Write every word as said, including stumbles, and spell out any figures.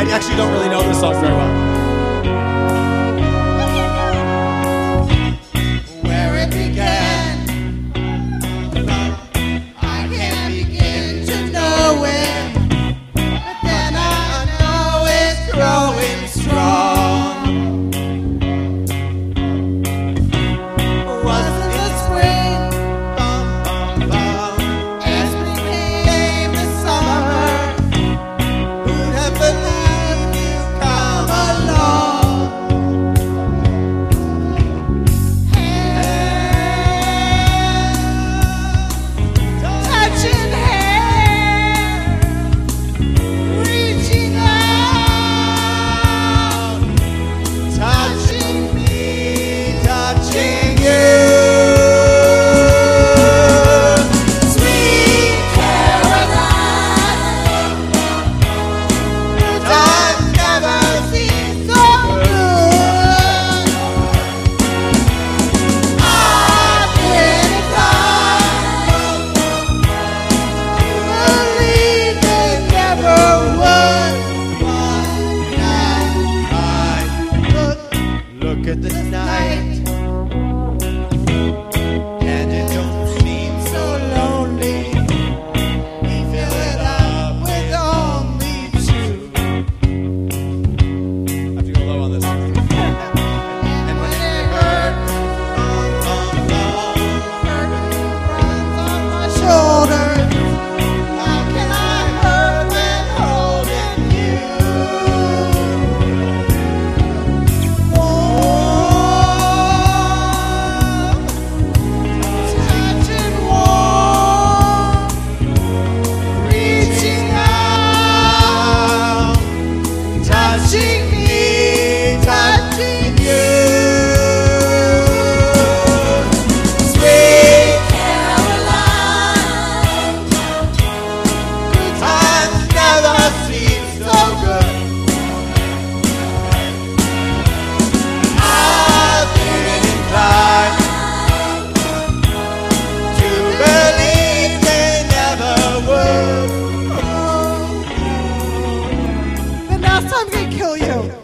I actually don't really know this song very well. Where it began, I can't begin to know it, but then I know it's growing strong. Was it the spring? Bum, bum, bum. As we came the summer, who'd have believed you'd come along? Touching hair, reaching out, touching me, touching you. Sweet Caroline, the time never seemed so good. I've been inclined believe they never would. One night I look, look at the night, and it don't seem so lonely. We fill it up with only two. I have to go low on this. And when it hurts, bum, bum, bum, runs on my shoulders. How can I hurt when holding you? Warm, touching warm, reaching out, touching me, touching you. Sweet Caroline, good times never seem so good. I've been inclined to believe they never would. The last time's gonna kill you.